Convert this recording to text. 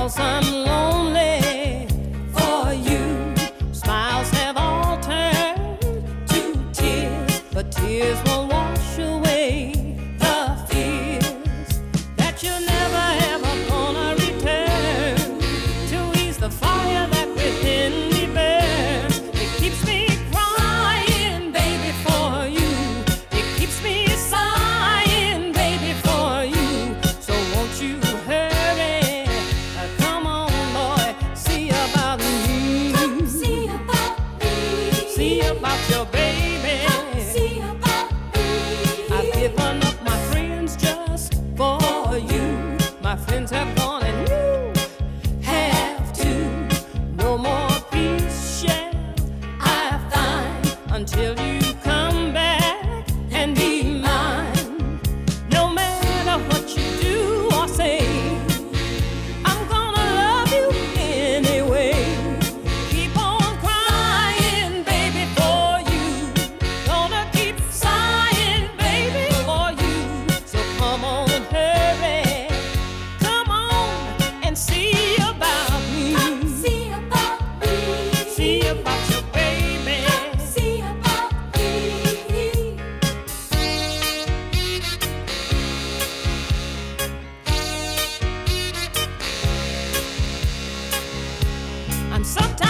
'cause I'm lonely for you. Smiles have all turned to tears, but tears won't wash away the fears that you're never ever gonna return to ease the fire that within me burns. It keeps me crying, baby, for you. It keeps me sighing, baby, for you. So won't you hurry? Come on, boy, see about me. Come see about me. See about your baby. Come see about me. I've given up my friends just for you. My friends have gone and you have too. No more peace shall I find until you come back and be mine. No matter what you do or say, I'm gonna love you anyway. Keep on crying, baby, for you. Gonna keep sighing, baby, for you. So come on and hurry. Come on and see about me. Come see about me. See about your baby. Come see about me. I'm so tired.